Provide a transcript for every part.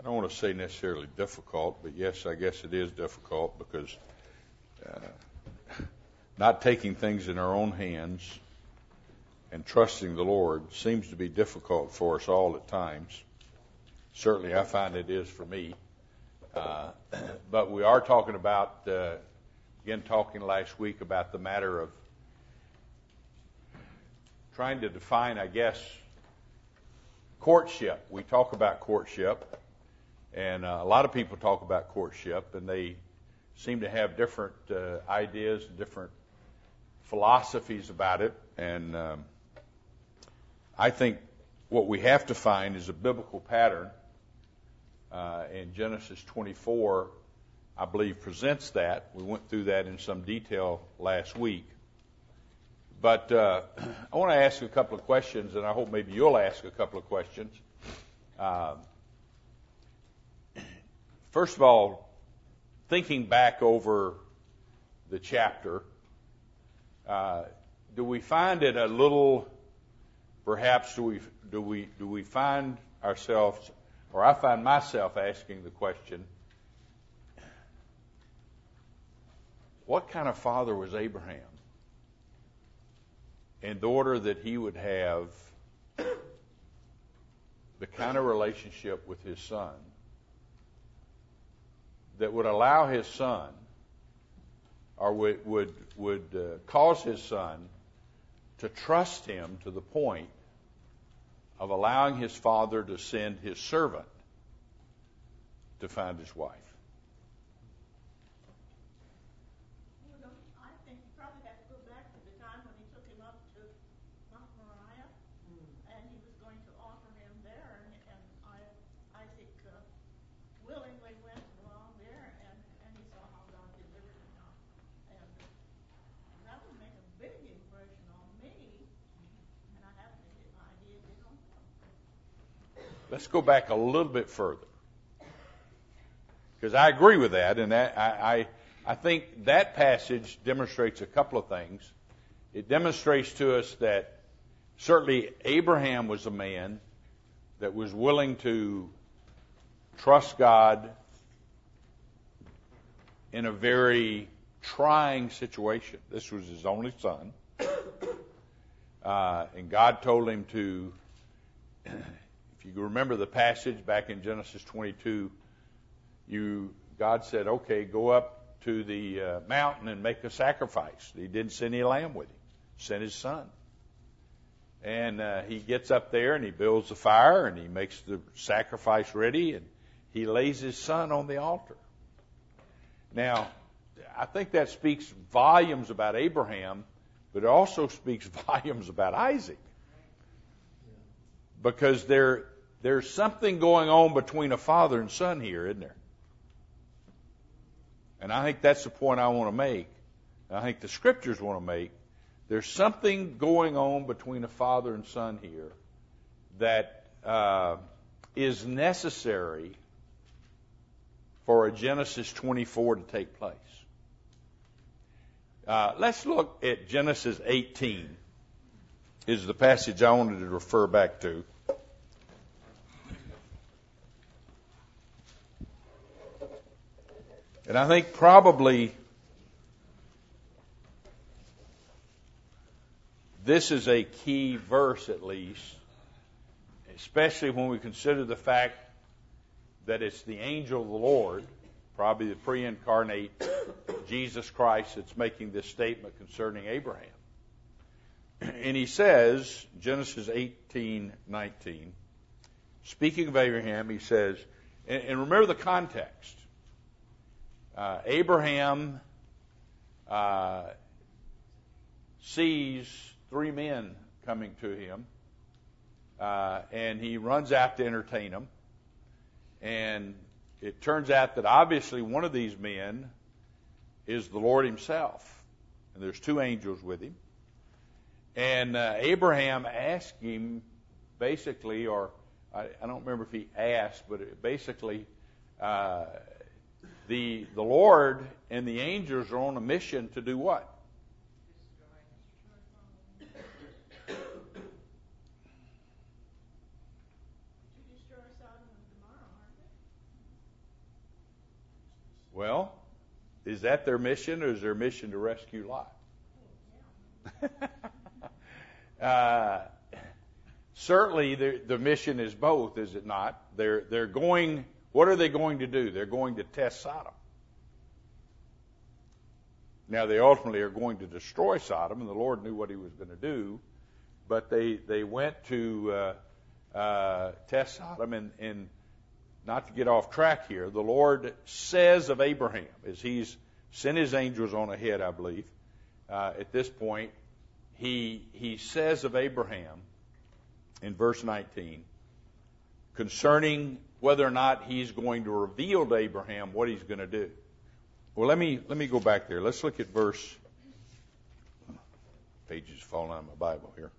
don't want to say necessarily difficult, but yes, I guess it is difficult because not taking things in our own hands and trusting the Lord seems to be difficult for us all at times. Certainly I find it is for me. But we are talking about, talking last week about the matter of trying to define, I guess, courtship. We talk about courtship, and a lot of people talk about courtship, and they seem to have different ideas, different philosophies about it. And I think what we have to find is a biblical pattern. In Genesis 24, I believe, presents that. We went through that in some detail last week. But I want to ask a couple of questions, and I hope maybe you'll ask a couple of questions. First of all, thinking back over the chapter, do we find it a little, perhaps do we find ourselves, or I find myself asking the question, what kind of father was Abraham? In order that he would have the kind of relationship with his son that would allow his son, or would cause his son to trust him to the point of allowing his father to send his servant to find his wife. Well, I think you probably have to go back to the time when he took him up to Mount Moriah, and he was going to offer him there, and Isaac willingly went along there, and he saw how God delivered him. And that would make a big impression on me, and I have to get my idea down. Let's go back a little bit further, because I agree with that, and I think that passage demonstrates a couple of things. It demonstrates to us that certainly Abraham was a man that was willing to trust God in a very trying situation. This was his only son, and God told him to, if you remember the passage back in Genesis 22, God said, okay, go up to the mountain and make a sacrifice. He didn't send any lamb with him. He sent his son. And he gets up there and he builds the fire and he makes the sacrifice ready and he lays his son on the altar. Now, I think that speaks volumes about Abraham, but it also speaks volumes about Isaac. Because there's something going on between a father and son here, isn't there? And I think that's the point I want to make. I think the scriptures want to make. There's something going on between a father and son here that is necessary for a Genesis 24 to take place. Let's look at Genesis 18, is the passage I wanted to refer back to. And I think probably this is a key verse, at least, especially when we consider the fact that it's the angel of the Lord, probably the pre-incarnate Jesus Christ, that's making this statement concerning Abraham. And he says, Genesis 18:19, speaking of Abraham, he says, and remember the context. Abraham sees three men coming to him, and he runs out to entertain them. And it turns out that obviously one of these men is the Lord himself, and there's two angels with him. And Abraham asked him, basically, or I don't remember if he asked, but basically, the Lord and the angels are on a mission to do what? To destroy Sodom and Gomorrah, aren't Well, is that their mission, or is their mission to rescue Lot? Certainly, the mission is both, is it not? They're going. What are they going to do? They're going to test Sodom. Now, they ultimately are going to destroy Sodom, and the Lord knew what He was going to do. But they went to test Sodom, and not to get off track here, the Lord says of Abraham, as He's sent His angels on ahead, I believe, at this point, He says of Abraham in verse 19, concerning whether or not He's going to reveal to Abraham what He's going to do. Well, let me go back there. Let's look at verse. Pages falling out of my Bible here.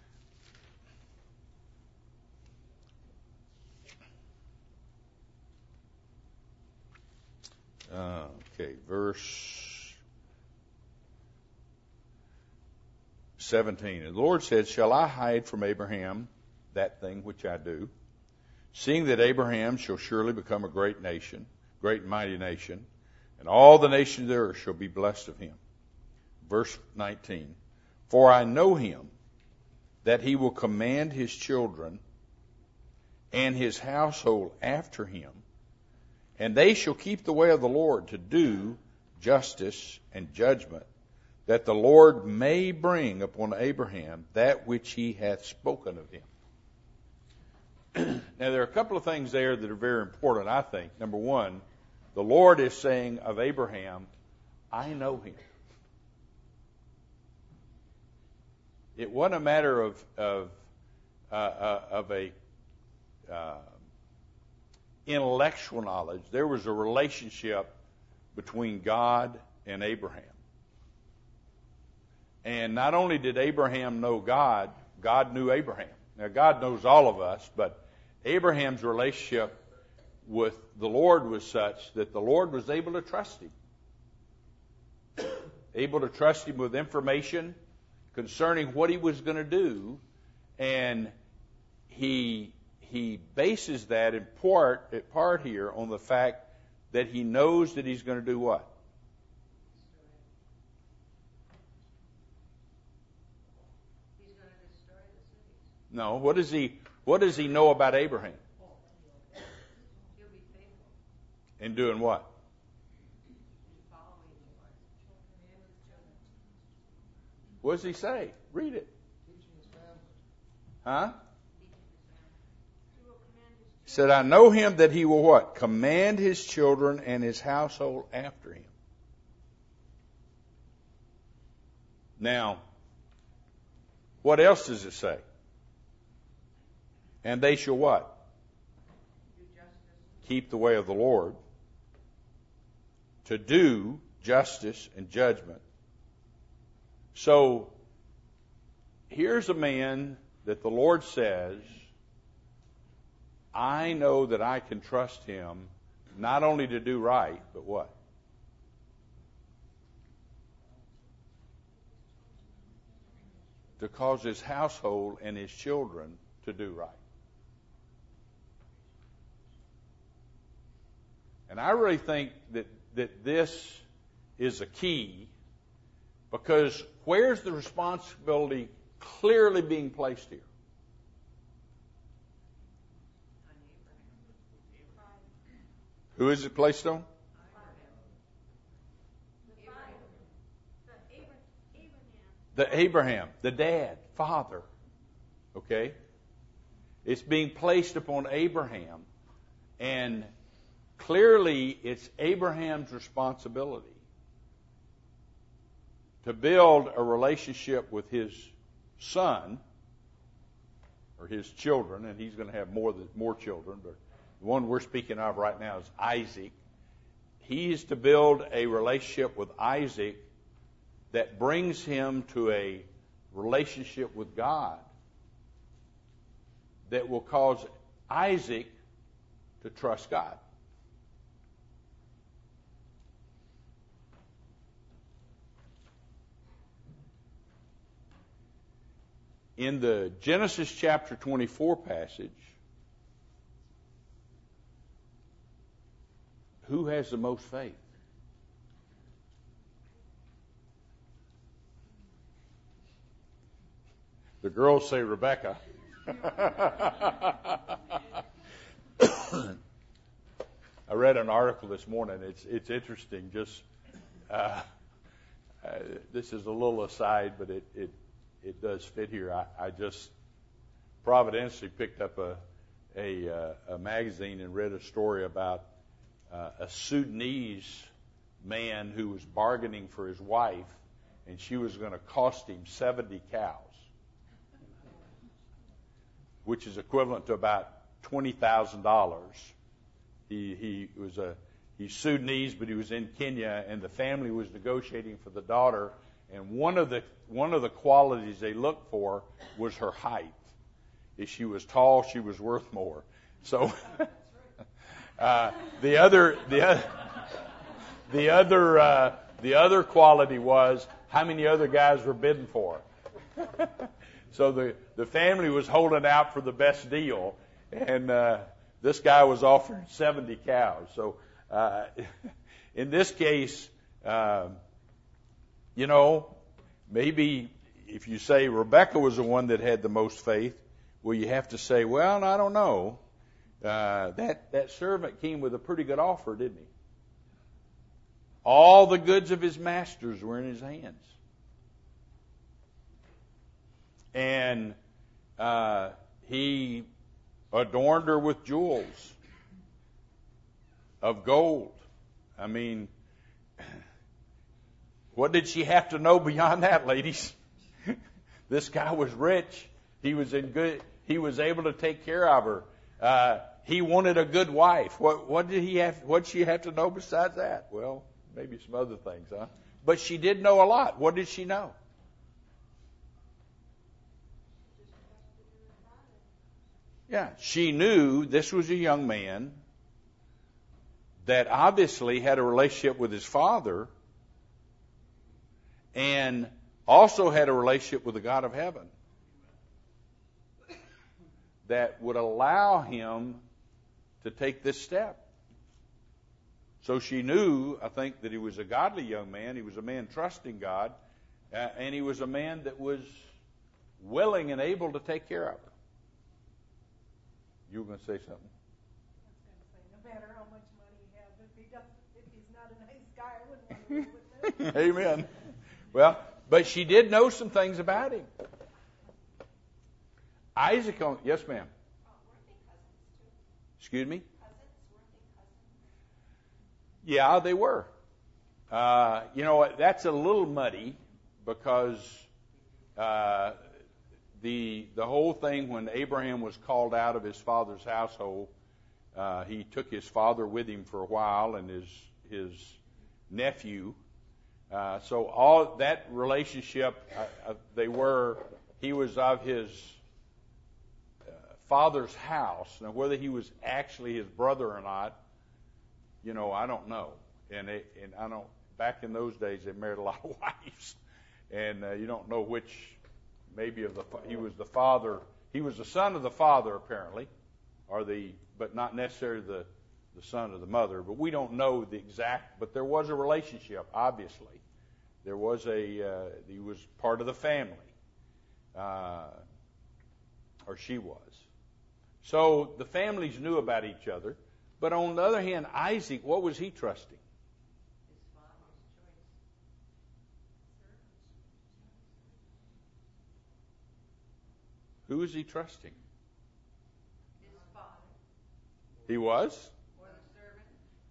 Okay, verse 17. And the Lord said, shall I hide from Abraham that thing which I do, seeing that Abraham shall surely become a great nation, great and mighty nation, and all the nations there shall be blessed of him. Verse 19. For I know him, that he will command his children and his household after him, and they shall keep the way of the Lord to do justice and judgment, that the Lord may bring upon Abraham that which he hath spoken of him. Now, there are a couple of things there that are very important, I think. Number one, the Lord is saying of Abraham, I know him. It wasn't a matter of a intellectual knowledge. There was a relationship between God and Abraham. And not only did Abraham know God, God knew Abraham. Now, God knows all of us, but Abraham's relationship with the Lord was such that the Lord was able to trust him. Able to trust him with information concerning what he was going to do. And he bases that in part here on the fact that he knows that he's going to do what? He's going to destroy the cities. No, what does he know about Abraham? He'll be faithful. In doing what? Following the Lord. And his children. What does he say? Read it. Teaching his family. Huh? Teaching his family. He will command his He said, I know him that he will what? Command his children and his household after him. Now, what else does it say? And they shall what? Do justice. Keep the way of the Lord, to do justice and judgment. So, here's a man that the Lord says, I know that I can trust him not only to do right, but what? To cause his household and his children to do right. And I really think that this is a key, because where's the responsibility clearly being placed here? On Abraham. Who is it placed on? The Abraham, the dad, father. Okay? It's being placed upon Abraham, and clearly it's Abraham's responsibility to build a relationship with his son, or his children, and he's going to have more children, but the one we're speaking of right now is Isaac. He is to build a relationship with Isaac that brings him to a relationship with God that will cause Isaac to trust God. In the Genesis chapter 24 passage, who has the most faith? girls say Rebecca. I read an article this morning. It's interesting. Just this is a little aside, but it does fit here. I just providentially picked up a magazine and read a story about a Sudanese man who was bargaining for his wife, and she was going to cost him 70 cows, which is equivalent to about $20,000. He's Sudanese, but he was in Kenya, and the family was negotiating for the daughter. And one of the qualities they looked for was her height. If she was tall, she was worth more. So the other quality was how many other guys were bidding for her. So the family was holding out for the best deal, and this guy was offering 70 cows. So in this case, maybe if you say Rebecca was the one that had the most faith, well, you have to say, well, I don't know. That servant came with a pretty good offer, didn't he? All the goods of his masters were in his hands. And he adorned her with jewels of gold. I mean, what did she have to know beyond that, ladies? This guy was rich. He was able to take care of her. He wanted a good wife. What did she have to know besides that? Well, maybe some other things, huh? But she did know a lot. What did she know? Yeah, she knew this was a young man that obviously had a relationship with his father and also had a relationship with the God of heaven that would allow him to take this step. So she knew, I think, that he was a godly young man. He was a man trusting God, and he was a man that was willing and able to take care of her. You were going to say something? I was going to say, no matter how much money he has, if he's not a nice guy, I wouldn't want to live with him. Amen. Well, but she did know some things about him. Isaac, yes, ma'am. Weren't they cousins too? Excuse me? Weren't they cousins? Yeah, they were. That's a little muddy because the whole thing when Abraham was called out of his father's household, he took his father with him for a while and his nephew. So all that relationship, he was of his father's house. Now, whether he was actually his brother or not, I don't know. And I don't. Back in those days, they married a lot of wives, and you don't know which. Maybe he was the father. He was the son of the father, apparently, but not necessarily the son of the mother. But we don't know the exact. But there was a relationship, obviously. There was he was part of the family, or she was. So the families knew about each other. But on the other hand, Isaac, what was he trusting? His father's choice. Who was he trusting? His father. He was? Or the servant.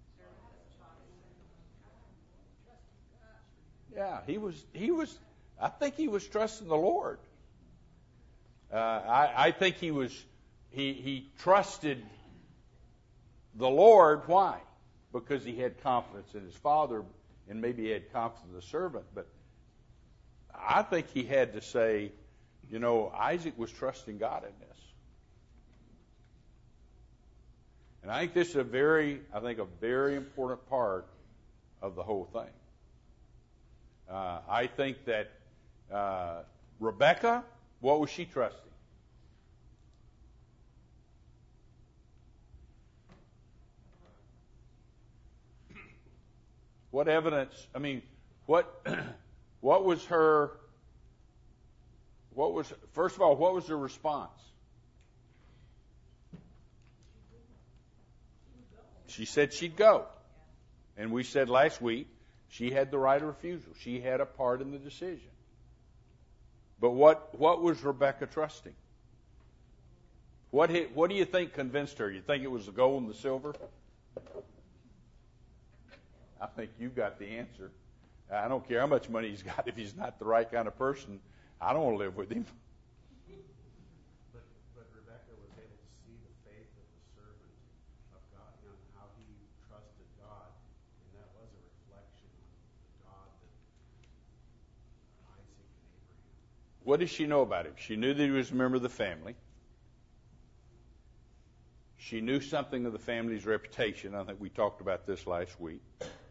Yeah, he was. I think he was trusting the Lord. I think he trusted the Lord. Why? Because he had confidence in his father, and maybe he had confidence in the servant. But I think he had to say, Isaac was trusting God in this. And I think this is a very important part of the whole thing. I think that Rebecca, what was she trusting? What evidence? I mean, what was First of all, what was the response? She said she'd go. And we said last week she had the right of refusal. She had a part in the decision. But what was Rebecca trusting? What do you think convinced her? You think it was the gold and the silver? I think you got the answer. I don't care how much money he's got. If he's not the right kind of person, I don't want to live with him. But Rebecca was able to see the faith of the servant of God and how he trusted God, and that was a reflection on the God that Isaac and Abraham. What did she know about him? She knew that he was a member of the family. She knew something of the family's reputation. I think we talked about this last week.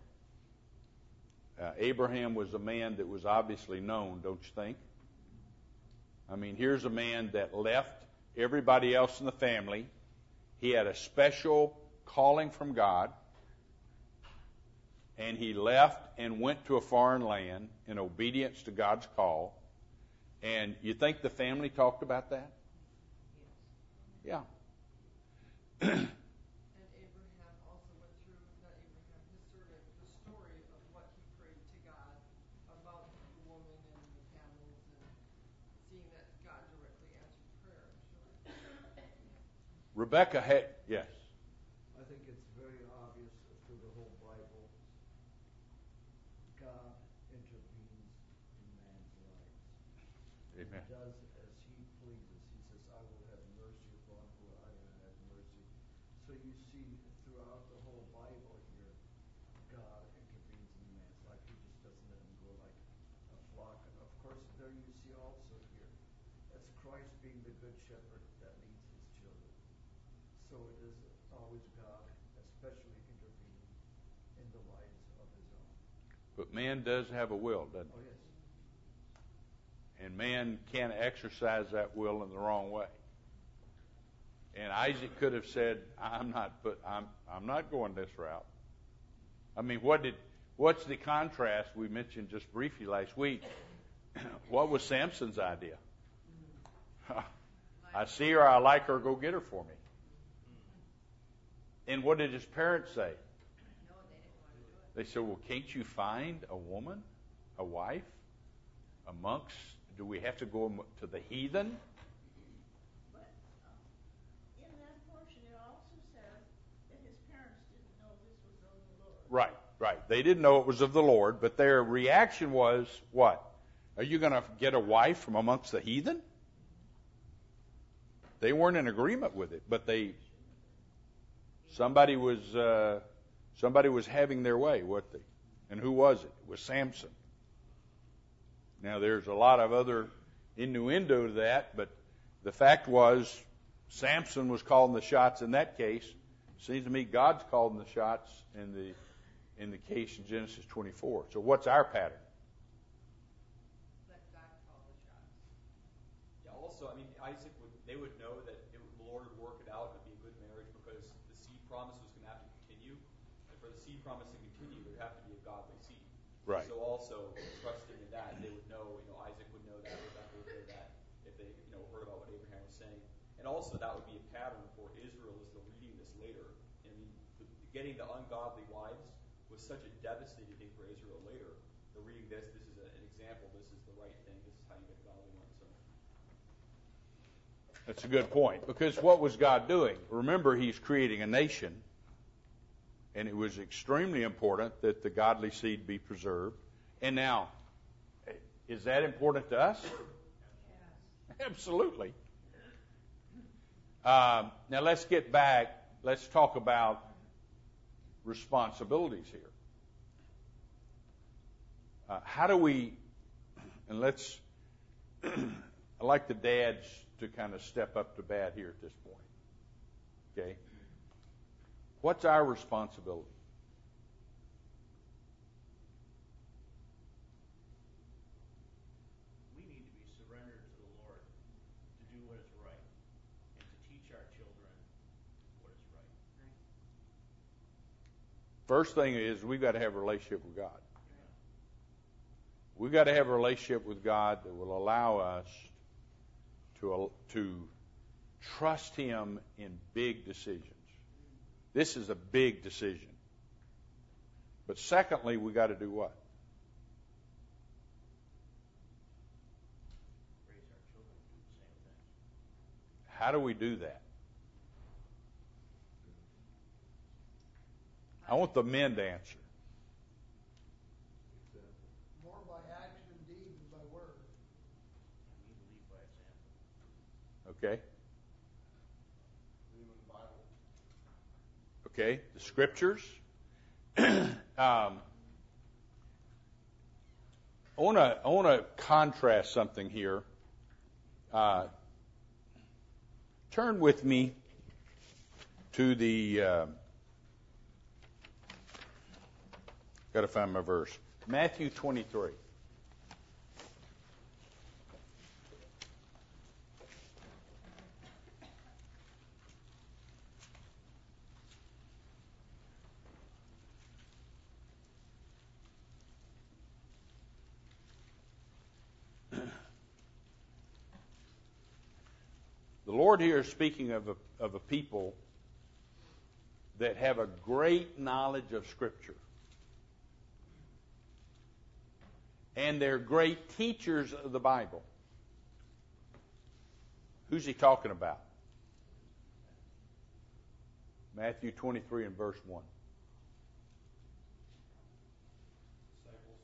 Abraham was a man that was obviously known, don't you think? I mean, here's a man that left everybody else in the family. He had a special calling from God, and he left and went to a foreign land in obedience to God's call. And you think the family talked about that? Yeah. And Abraham also went through, not Abraham, his servant, the story of what he prayed to God about the woman and the camels, and seeing that God directly answered prayer, I'm sure. Rebecca had, yes. I think it's very obvious through the whole Bible, God intervenes in man's lives. Amen. He does as he pleases. He says, I will have mercy upon who I will have mercy. So you see throughout the whole Bible here, God intervenes in man's life. He just doesn't let him go like a flock. And of course, there you see also here, that's Christ being the good shepherd that leads his children. So it is always God, especially intervening in the lives of his own. But man does have a will, doesn't Oh, he? yes. And man can exercise that will in the wrong way. And Isaac could have said, I'm not going this route. I mean, what's the contrast we mentioned just briefly last week? What was Samson's idea? I see her, I like her, go get her for me. And what did his parents say? No, they didn't want to do it. They said, well, can't you find a woman, a wife, amongst, do we have to go to the heathen? But in that portion, it also says that his parents didn't know this was of the Lord. Right. They didn't know it was of the Lord, but their reaction was, what? Are you going to get a wife from amongst the heathen? They weren't in agreement with it, but somebody was having their way, weren't they? And who was it? It was Samson. Now, there's a lot of other innuendo to that, but the fact was Samson was calling the shots in that case. It seems to me God's calling the shots in the case in Genesis 24. So what's our pattern? Let God call the shots. Yeah, also, I mean, they would know that the Lord would work it out and it'd be a good marriage because the seed promise was going to have to continue. And for the seed promise to continue, there would have to be a godly seed. Right. So also, trusting in that, they would know, Isaac would know that, Rebecca would know that, if they, heard about what Abraham was saying. And also, that would be a pattern for Israel as they're reading this later. I mean, getting the ungodly wives was such a devastating thing for Israel later. They're reading this is an example, this is the right thing, this is how you get a godly one. So. That's a good point. Because what was God doing? Remember, he's creating a nation. And it was extremely important that the godly seed be preserved. And now, is that important to us? Yes. Absolutely. Now let's get back. Let's talk about responsibilities here. How do we, and let's, I like the dads to kind of step up to bat here at this point. Okay? What's our responsibility? We need to be surrendered to the Lord to do what is right and to teach our children what is right. First thing is we've got to have a relationship with God. We've got to have a relationship with God that will allow us to trust Him in big decisions. This is a big decision. But secondly, we got to do what? Raise our children to do the same thing. How do we do that? I want the men to answer. More by action and deed than by word. And we lead by example. Okay? Reading the Bible. Okay? The Scriptures. I want to contrast something here. Turn with me to the. Got to find my verse. Matthew 23. The Lord here is speaking of a people that have a great knowledge of Scripture. And they're great teachers of the Bible. Who's he talking about? Matthew 23 and verse 1. Disciples.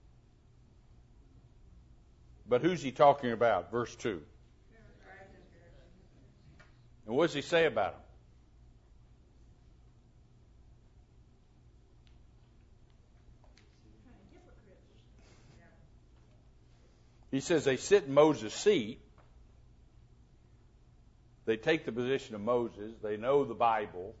But who's he talking about? Verse 2. And what does he say about them? He says they sit in Moses' seat. They take the position of Moses. They know the Bible.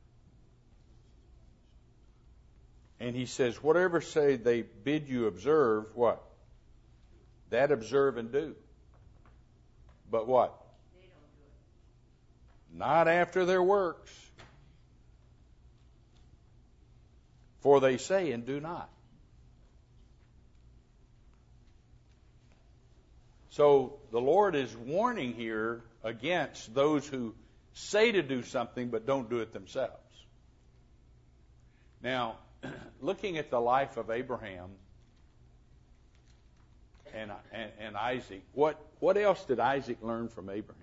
And he says, whatever say they bid you observe, what? That observe and do. But what? They don't do it. Not after their works. For they say and do not. So the Lord is warning here against those who say to do something but don't do it themselves. Now, looking at the life of Abraham and Isaac, what else did Isaac learn from Abraham?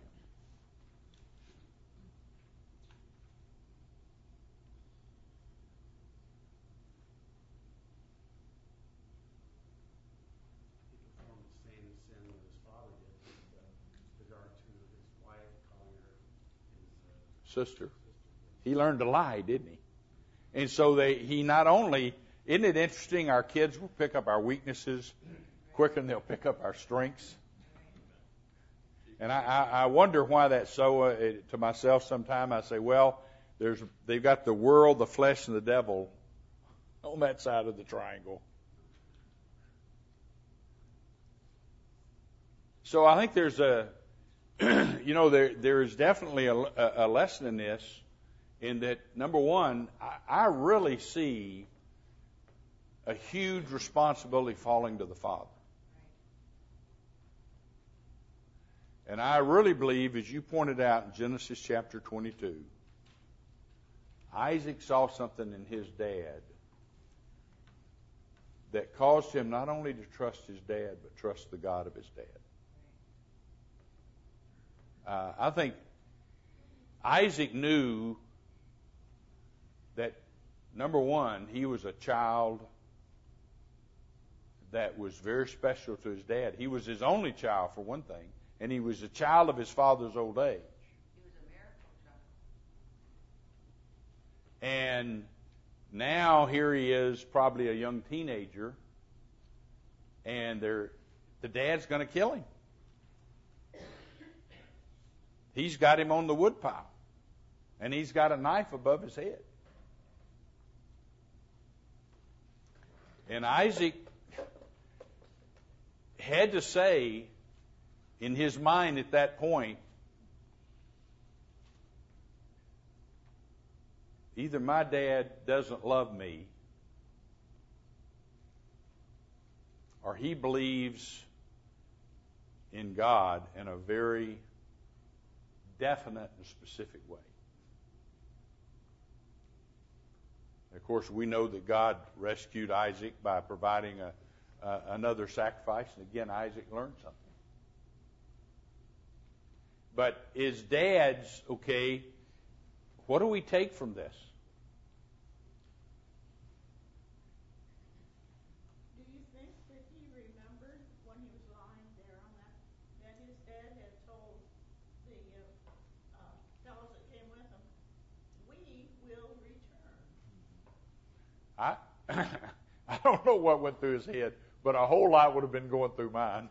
He performed the same sin that his father did with regard to his wife calling her his Sister. He learned to lie, didn't he? And so he not only, isn't it interesting, our kids will pick up our weaknesses quicker than they'll pick up our strengths. And I wonder why that's so. To myself sometime I say, well, they've got the world, the flesh, and the devil on that side of the triangle. So I think there's there is definitely a lesson in this, in that, number one, I really see a huge responsibility falling to the father. And I really believe, as you pointed out in Genesis chapter 22, Isaac saw something in his dad that caused him not only to trust his dad, but trust the God of his dad. I think Isaac knew that, number one, he was a child that was very special to his dad. He was his only child, for one thing, and he was a child of his father's old age. He was a miracle child. And now here he is, probably a young teenager, and the dad's going to kill him. He's got him on the woodpile, and he's got a knife above his head. And Isaac had to say in his mind at that point, either my dad doesn't love me, or he believes in God in a very definite and specific way. Of course, we know that God rescued Isaac by providing another sacrifice. And again, Isaac learned something. But his dad's, okay, what do we take from this? Do you think that he remembered when he was lying there on that his dad had told the fellows that came with him, we will return? I don't know what went through his head, but a whole lot would have been going through mine.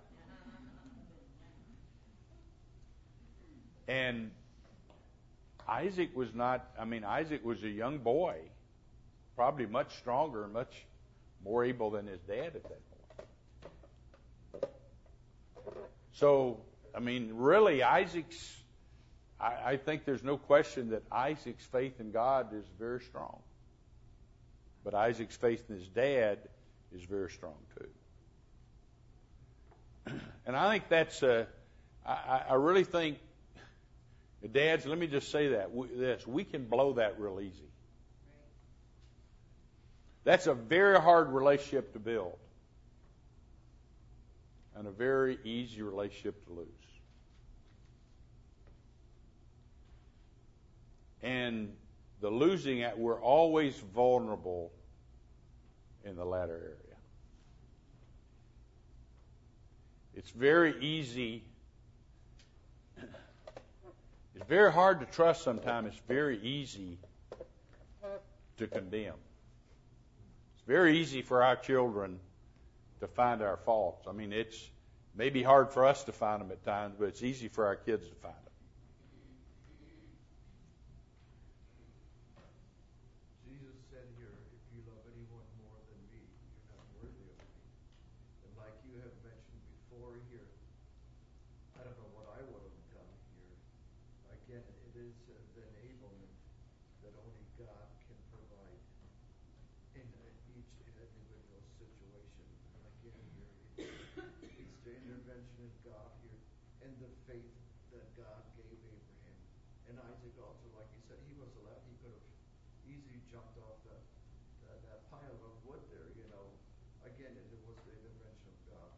And Isaac was Isaac was a young boy, probably much stronger and much more able than his dad at that point. So, really, I think there's no question that Isaac's faith in God is very strong. But Isaac's faith in his dad is very strong too. And I think that's, I really think, dads, let me just say we can blow that real easy. That's a very hard relationship to build. And a very easy relationship to lose. And the losing, we're always vulnerable in the latter area. It's very easy. It's very hard to trust sometimes. It's very easy to condemn. It's very easy for our children to find our faults. It's maybe hard for us to find them at times, but it's easy for our kids to find them. Jesus said here, if you love anyone more than me, you're not worthy of me. And like you have mentioned before here, I don't know what I would have done here. Again, it is the enablement that only God can provide in each individual situation. And again here, it's the intervention of God here and the faith that God gave Abraham. And Isaac also, like you said, he was a lad. He could have easily jumped off that pile of wood there, Again, it was the intervention of God.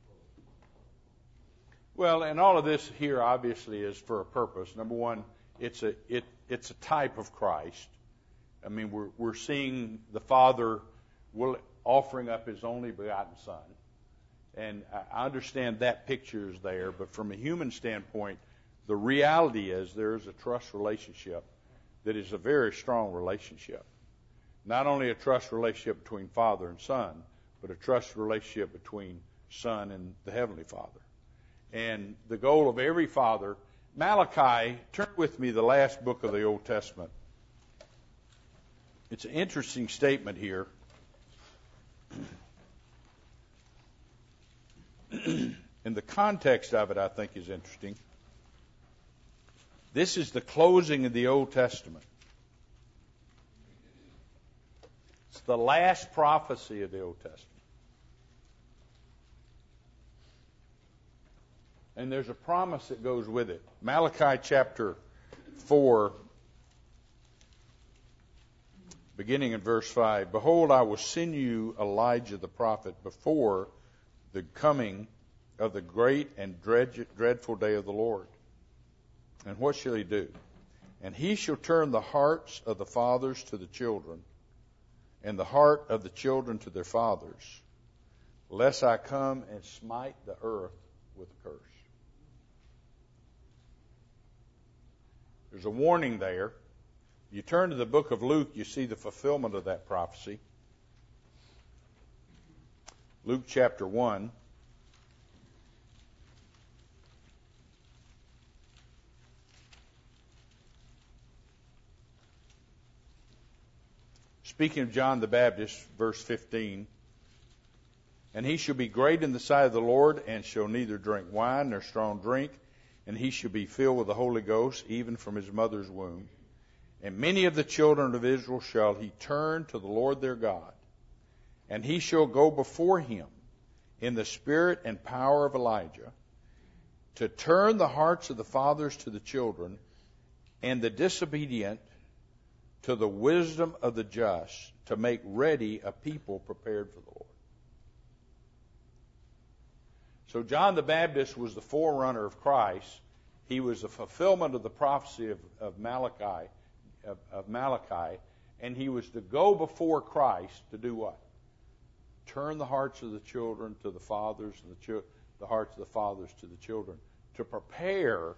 Well, and all of this here obviously is for a purpose. Number one, it's a type of Christ. We're seeing the Father offering up His only begotten Son, and I understand that picture is there. But from a human standpoint, the reality is there is a trust relationship that is a very strong relationship. Not only a trust relationship between Father and Son, but a trust relationship between Son and the Heavenly Father. And the goal of every father, Malachi, turn with me the last book of the Old Testament. It's an interesting statement here. And the context of it, I think, is interesting. This is the closing of the Old Testament. It's the last prophecy of the Old Testament. And there's a promise that goes with it. Malachi chapter 4, beginning in verse 5. Behold, I will send you Elijah the prophet before the coming of the great and dreadful day of the Lord. And what shall he do? And he shall turn the hearts of the fathers to the children, and the heart of the children to their fathers, lest I come and smite the earth with a curse. There's a warning there. You turn to the book of Luke, you see the fulfillment of that prophecy. Luke chapter 1. Speaking of John the Baptist, verse 15, and he shall be great in the sight of the Lord, and shall neither drink wine nor strong drink, and he shall be filled with the Holy Ghost, even from his mother's womb. And many of the children of Israel shall he turn to the Lord their God, and he shall go before him in the spirit and power of Elijah, to turn the hearts of the fathers to the children, and the disobedient to the wisdom of the just, to make ready a people prepared for the Lord. So John the Baptist was the forerunner of Christ. He was the fulfillment of the prophecy of Malachi, and he was to go before Christ to do what? Turn the hearts of the children to the fathers, and the hearts of the fathers to the children, to prepare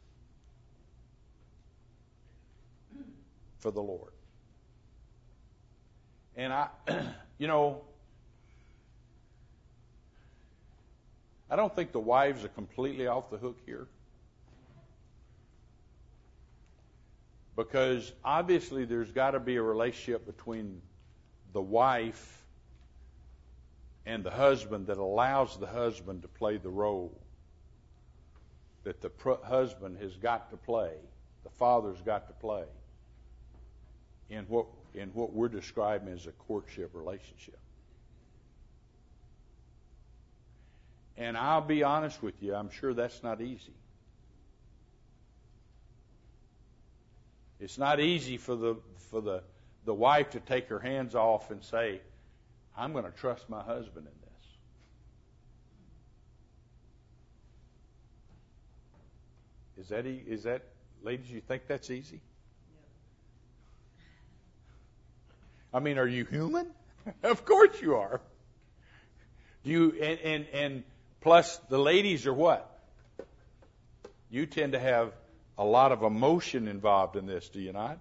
for the Lord. And I don't think the wives are completely off the hook here. Because obviously there's got to be a relationship between the wife and the husband that allows the husband to play the role that the husband has got to play, the father's got to play in what we're describing as a courtship relationship. And I'll be honest with you, I'm sure that's not easy. It's not easy for the wife to take her hands off and say, I'm going to trust my husband in this. Is that, ladies, you think that's easy? I mean, are you human? Of course you are. And plus the ladies are what? You tend to have a lot of emotion involved in this, do you not?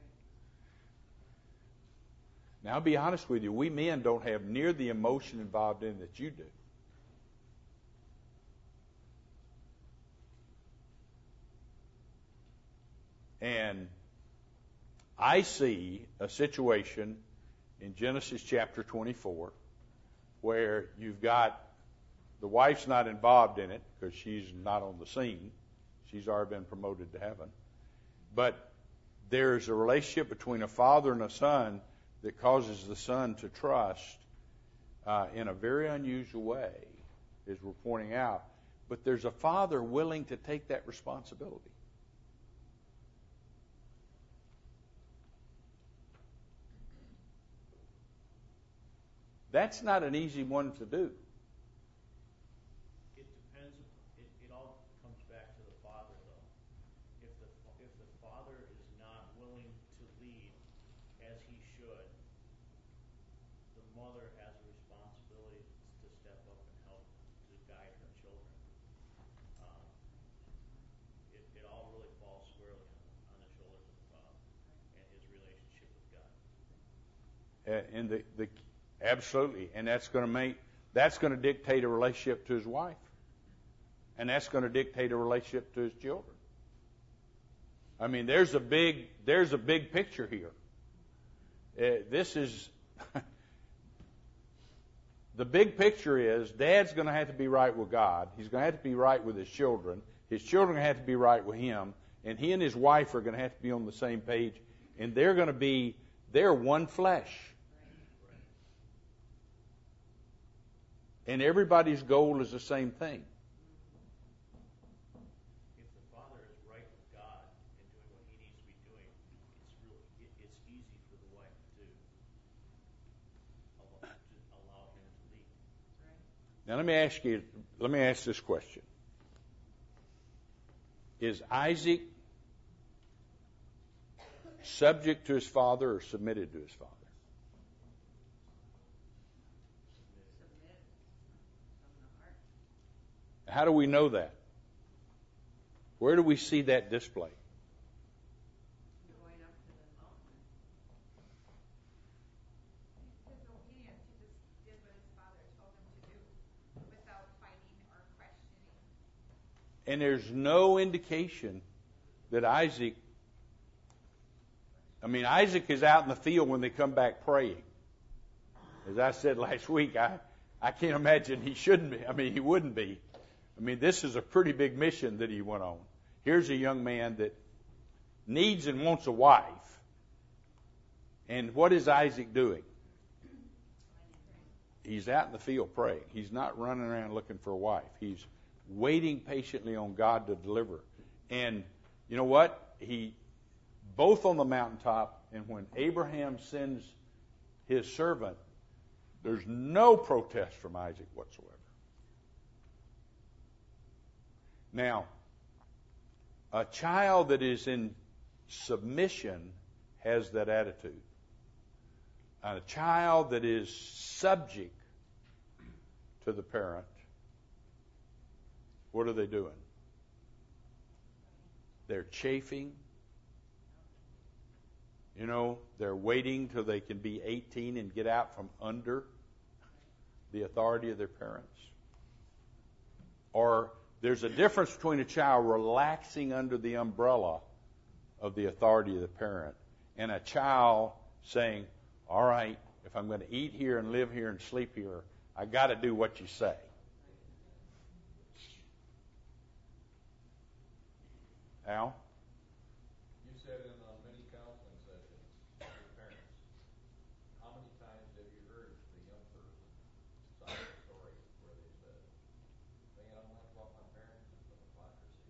Now, I'll be honest with you, we men don't have near the emotion involved in it that you do. And I see a situation in Genesis chapter 24 where you've got the wife's not involved in it because she's not on the scene. She's already been promoted to heaven. But there's a relationship between a father and a son that causes the son to trust in a very unusual way, as we're pointing out. But there's a father willing to take that responsibility. That's not an easy one to do. It depends. It all comes back to the father, though. If the father is not willing to lead as he should, the mother has a responsibility to step up and help to guide her children. It all really falls squarely on the shoulders of the father and his relationship with God. And absolutely, and that's going to dictate a relationship to his wife, and that's going to dictate a relationship to his children. I mean, there's a big picture here. This is the big picture is Dad's going to have to be right with God. He's going to have to be right with his children. His children are going to have to be right with him, and he and his wife are going to have to be on the same page, and they're one flesh. And everybody's goal is the same thing. If the father is right with God and doing what he needs to be doing, it's easy for the wife to allow him to lead. Now let me ask this question. Is Isaac subject to his father or submitted to his father? How do we know that? Where do we see that display? Going up to the mountain. His obedience, he just did what his father told him to do without fighting or questioning. And there's no indication that Isaac is out in the field when they come back praying. As I said last week, I can't imagine he shouldn't be. I mean, he wouldn't be. I mean, this is a pretty big mission that he went on. Here's a young man that needs and wants a wife. And what is Isaac doing? He's out in the field praying. He's not running around looking for a wife. He's waiting patiently on God to deliver. And you know what? Both on the mountaintop and when Abraham sends his servant, there's no protest from Isaac whatsoever. Now, a child that is in submission has that attitude. A child that is subject to the parent, what are they doing? They're chafing. You know, they're waiting till they can be 18 and get out from under the authority of their parents. Or there's a difference between a child relaxing under the umbrella of the authority of the parent and a child saying, all right, if I'm going to eat here and live here and sleep here, I got to do what you say. Al? You said in many counseling sessions with parents, how many times have you heard the young person side of the story where they said, the thing I don't like about my parents is the hypocrisy.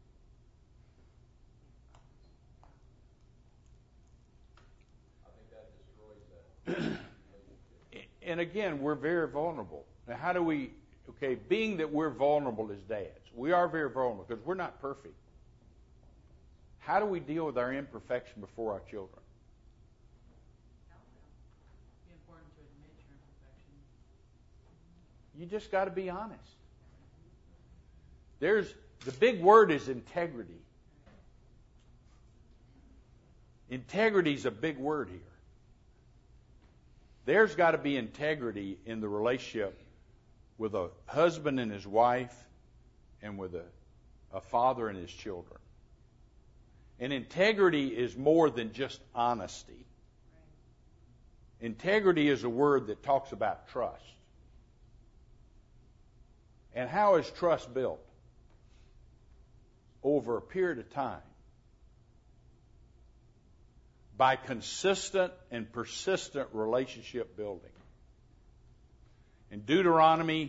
I think that destroys that relationship. And again, we're very vulnerable. Now, how do we, being that we're vulnerable as dads, we are very vulnerable because we're not perfect. How do we deal with our imperfection before our children? It's important to admit your imperfection. You just got to be honest. The big word is integrity. Integrity is a big word here. There's got to be integrity in the relationship with a husband and his wife and with a father and his children. And integrity is more than just honesty. Integrity is a word that talks about trust. And how is trust built? Over a period of time. By consistent and persistent relationship building. In Deuteronomy,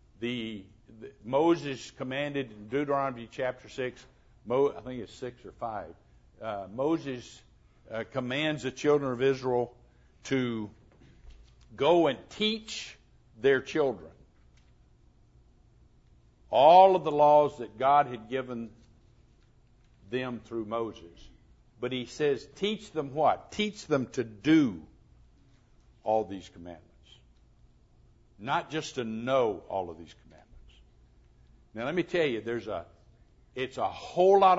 Moses commanded in Deuteronomy chapter 6, I think it's 6 or 5, Moses commands the children of Israel to go and teach their children all of the laws that God had given them through Moses. But he says, teach them what? Teach them to do all these commandments. Not just to know all of these commandments. Now let me tell you, it's a whole lot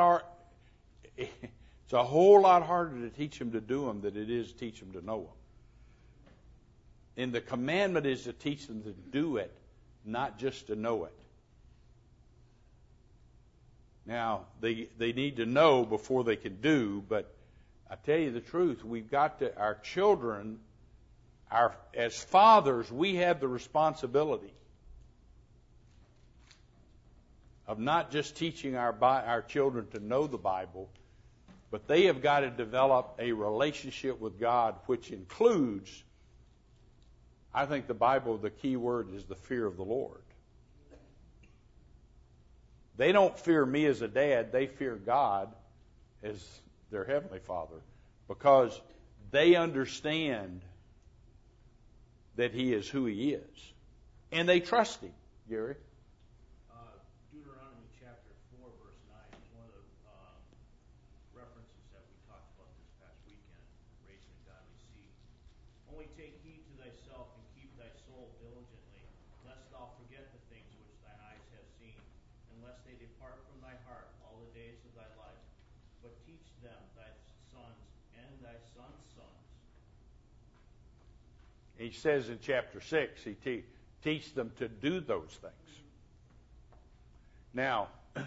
harder to teach them to do them than it is to teach them to know them. And the commandment is to teach them to do it, not just to know it. Now, they need to know before they can do, but I tell you the truth, we've got to, our children, as fathers, we have the responsibility of not just teaching our children to know the Bible, but they have got to develop a relationship with God, which includes, I think the Bible, the key word is the fear of the Lord. They don't fear me as a dad. They fear God as their Heavenly Father because they understand that He is who He is. And they trust Him. Gary? Deuteronomy chapter 4, verse 9 is one of the references that we talked about this past weekend, raising a godly seed. Only take heed to thyself and keep thy soul diligently, lest thou forget the things which thine eyes have seen, unless they depart from thy heart all the days of thy life. But teach them thy sons and thy sons' sons. He says in chapter 6, he teach them to do those things. Now,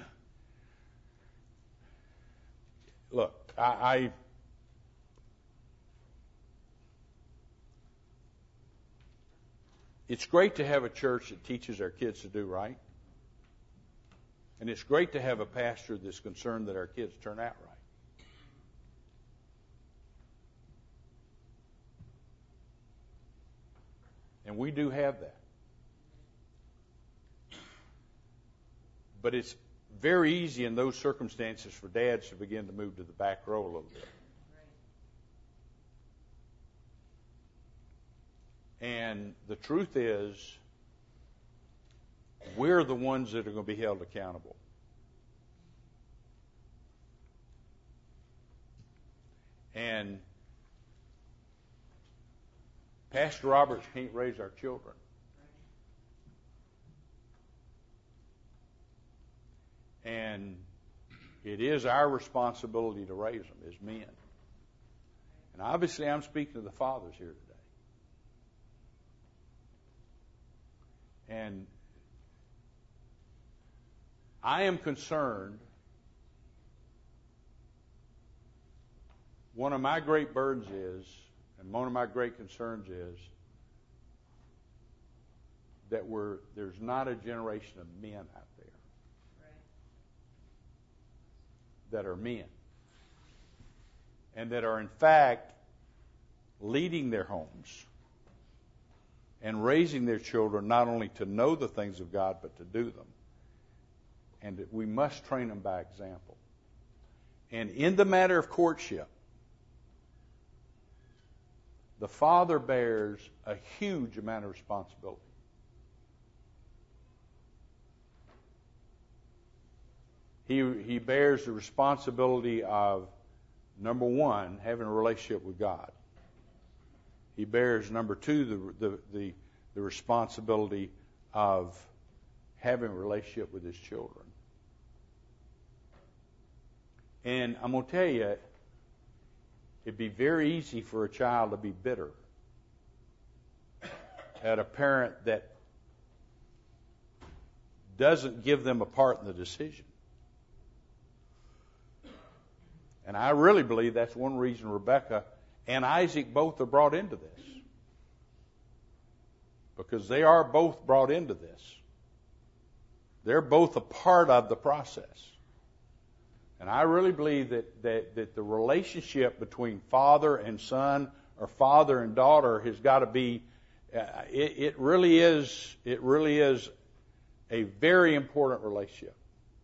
look, it's great to have a church that teaches our kids to do right. And it's great to have a pastor that's concerned that our kids turn out right. And we do have that. But it's very easy in those circumstances for dads to begin to move to the back row a little bit. And the truth is, we're the ones that are going to be held accountable. And Pastor Roberts can't raise our children. And it is our responsibility to raise them as men. And obviously I'm speaking to the fathers here today. And I am concerned. One of my great burdens is, and one of my great concerns is, that there's not a generation of men out there that are men. And that are in fact leading their homes and raising their children not only to know the things of God, but to do them. And that we must train them by example. And in the matter of courtship, the father bears a huge amount of responsibility. He bears the responsibility of, number one, having a relationship with God. He bears, number two, the responsibility of having a relationship with his children. And I'm going to tell you, it'd be very easy for a child to be bitter at a parent that doesn't give them a part in the decision. And I really believe that's one reason Rebecca and Isaac both are brought into this. Because they are both brought into this. They're both a part of the process. And I really believe that the relationship between father and son or father and daughter has got to be, it really is a very important relationship.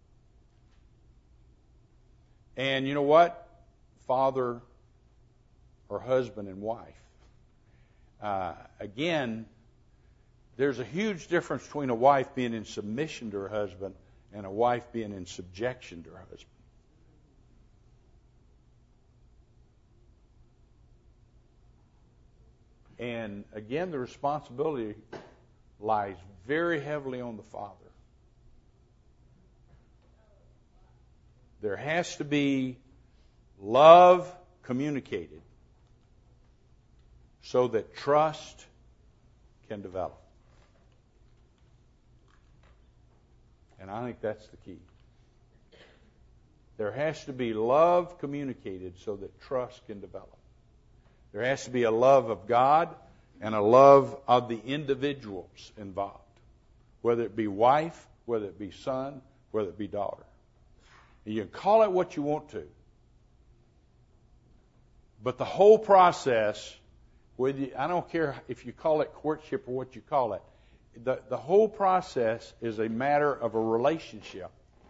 And you know what? Father or husband and wife. Again, there's a huge difference between a wife being in submission to her husband and a wife being in subjection to her husband. And again, the responsibility lies very heavily on the father. There has to be love communicated so that trust can develop. And I think that's the key. There has to be love communicated so that trust can develop. There has to be a love of God and a love of the individuals involved, whether it be wife, whether it be son, whether it be daughter. And you can call it what you want to, but the whole process, I don't care if you call it courtship or what you call it, the whole process is a matter of a relationship.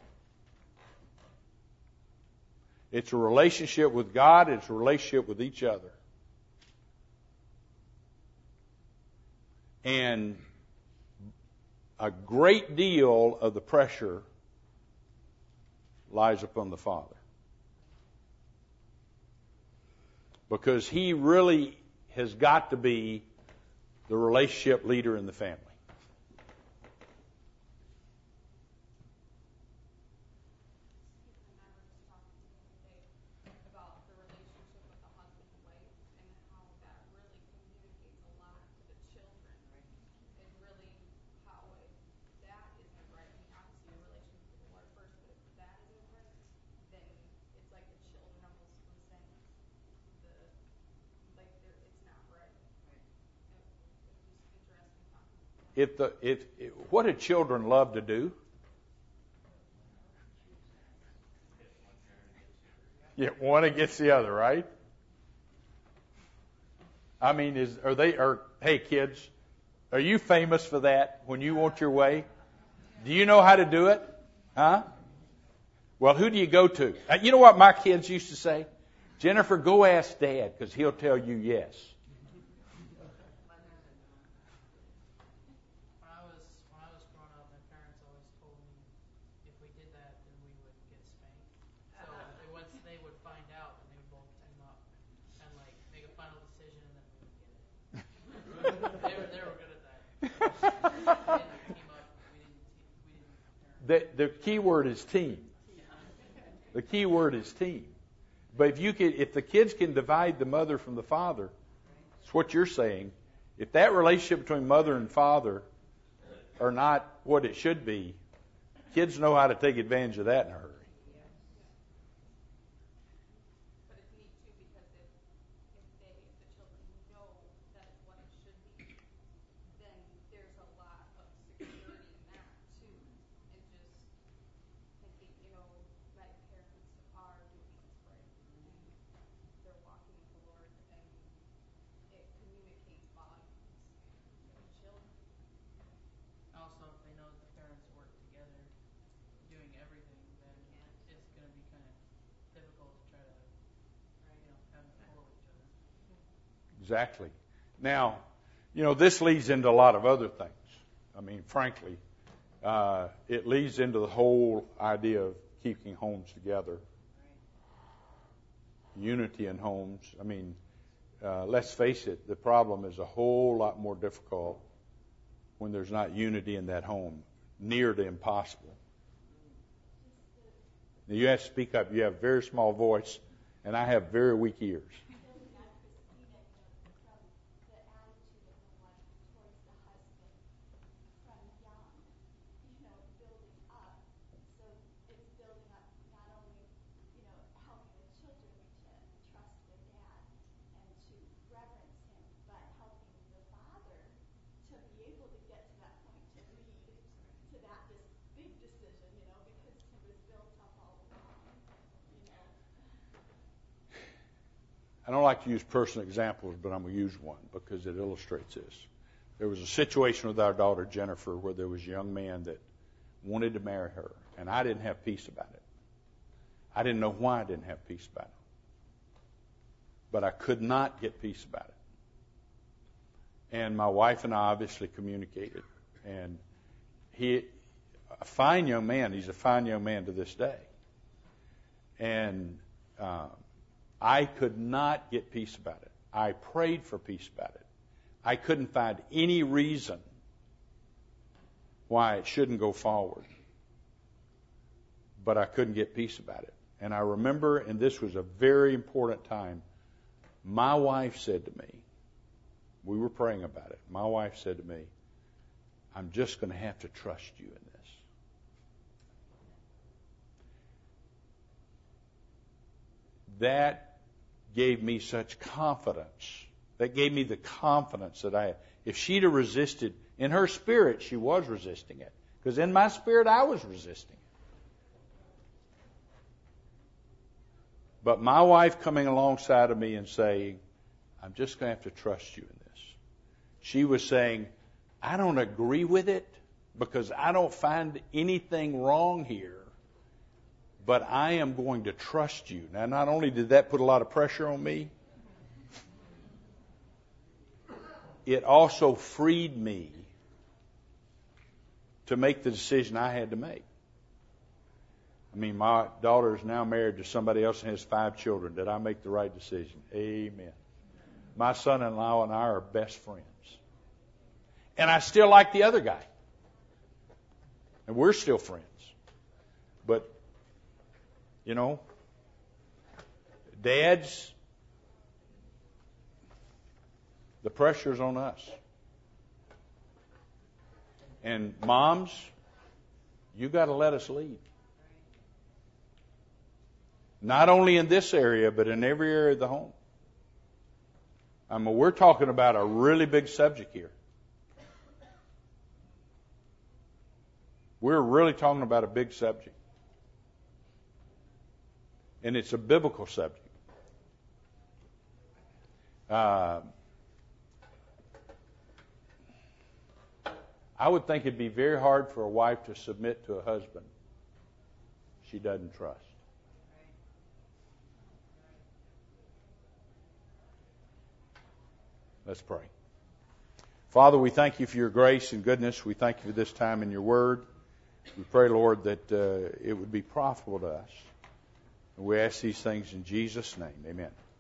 It's a relationship with God, it's a relationship with each other. And a great deal of the pressure lies upon the father. Because he really has got to be the relationship leader in the family. What do children love to do? Get one against the other, right? I mean, hey kids, are you famous for that when you want your way? Do you know how to do it? Huh? Well, who do you go to? You know what my kids used to say? Jennifer, go ask Dad, because he'll tell you yes. When I was growing up, my parents always told me if we did that, then we would get spanked. So once they would find out, then they would both team up and like make a final decision, and then we would get it. they were good at that. They didn't team up. The key word is team. The key word is team. But if the kids can divide the mother from the father, it's what you're saying. If that relationship between mother and father are not what it should be, kids know how to take advantage of that in a hurry. But it's neat too because if the children know that it's what it should be, then there's a lot of security in that too, and just thinking, my parents are doing what's right, and they're walking with the Lord, and it communicates volumes to the children. Also, if they know that the parents work together doing everything, then it's going to be kind of difficult to try to, have them follow each other. Exactly. Now, this leads into a lot of other things. I mean, frankly, it leads into the whole idea of keeping homes together. Unity in homes. I mean, let's face it, the problem is a whole lot more difficult when there's not unity in that home, near to impossible. Now, you have to speak up. You have a very small voice, and I have very weak ears. I don't like to use personal examples, but I'm going to use one because it illustrates this. There was a situation with our daughter Jennifer where there was a young man that wanted to marry her, and I didn't have peace about it. I didn't know why I didn't have peace about it. But I could not get peace about it. And my wife and I obviously communicated. And a fine young man, he's a fine young man to this day. And I could not get peace about it. I prayed for peace about it. I couldn't find any reason why it shouldn't go forward. But I couldn't get peace about it. And I remember, and this was a very important time, my wife said to me, we were praying about it, my wife said to me, I'm just going to have to trust you in this. That gave me such confidence. That gave me the confidence that if she'd have resisted, in her spirit she was resisting it. Because in my spirit I was resisting it. But my wife coming alongside of me and saying, I'm just going to have to trust you in this. She was saying, I don't agree with it because I don't find anything wrong here, but I am going to trust you. Now, not only did that put a lot of pressure on me, it also freed me to make the decision I had to make. I mean, my daughter is now married to somebody else and has 5 children. Did I make the right decision? Amen. My son-in-law and I are best friends. And I still like the other guy. And we're still friends. But, dads, the pressure's on us. And moms, you got to let us lead. Not only in this area, but in every area of the home. I mean, we're talking about a really big subject here. We're really talking about a big subject. And it's a biblical subject. I would think it'd be very hard for a wife to submit to a husband she doesn't trust. Let's pray. Father, we thank you for your grace and goodness. We thank you for this time in your word. We pray, Lord, that it would be profitable to us. And we ask these things in Jesus' name. Amen.